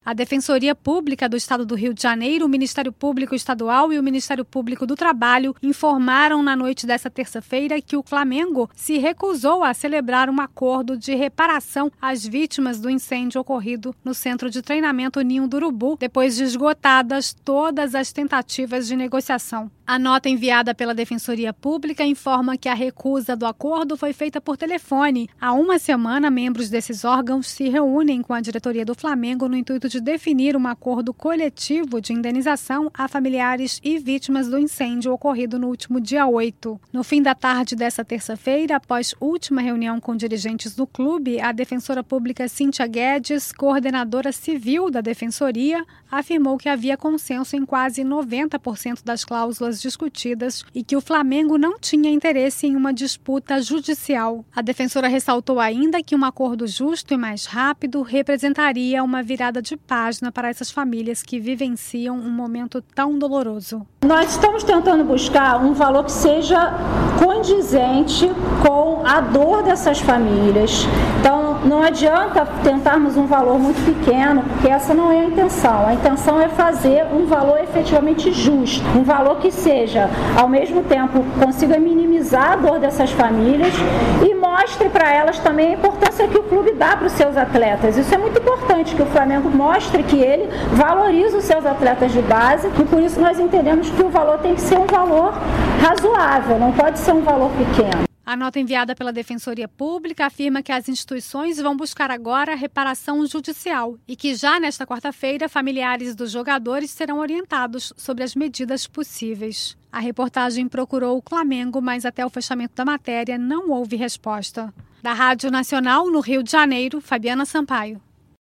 A Defensoria Pública do Estado do Rio de Janeiro, o Ministério Público Estadual e o Ministério Público do Trabalho informaram na noite desta terça-feira que o Flamengo se recusou a celebrar um acordo de reparação às vítimas do incêndio ocorrido no Centro de Treinamento Ninho do Urubu, depois de esgotadas todas as tentativas de negociação. A nota enviada pela Defensoria Pública informa que a recusa do acordo foi feita por telefone. Há uma semana, membros desses órgãos se reúnem com a diretoria do Flamengo no intuito de definir um acordo coletivo de indenização a familiares e vítimas do incêndio ocorrido no último dia 8. No fim da tarde desta terça-feira, após última reunião com dirigentes do clube, a defensora pública Cíntia Guedes, coordenadora civil da Defensoria, afirmou que havia consenso em quase 90% das cláusulas discutidas e que o Flamengo não tinha interesse em uma disputa judicial. A defensora ressaltou ainda que um acordo justo e mais rápido representaria uma virada de página para essas famílias que vivenciam um momento tão doloroso. Nós estamos tentando buscar um valor que seja condizente com a dor dessas famílias. Então, não adianta tentarmos um valor muito pequeno, porque essa não é a intenção. A intenção é fazer um valor efetivamente justo, um valor que seja, ao mesmo tempo, consiga minimizar a dor dessas famílias e mostre para elas também a importância que o clube dá para os seus atletas. Isso é muito importante, que o Flamengo mostre que ele valoriza os seus atletas de base e por isso nós entendemos que o valor tem que ser um valor razoável, não pode ser um valor pequeno. A nota enviada pela Defensoria Pública afirma que as instituições vão buscar agora reparação judicial e que já nesta quarta-feira, familiares dos jogadores serão orientados sobre as medidas possíveis. A reportagem procurou o Flamengo, mas até o fechamento da matéria não houve resposta. Da Rádio Nacional, no Rio de Janeiro, Fabiana Sampaio.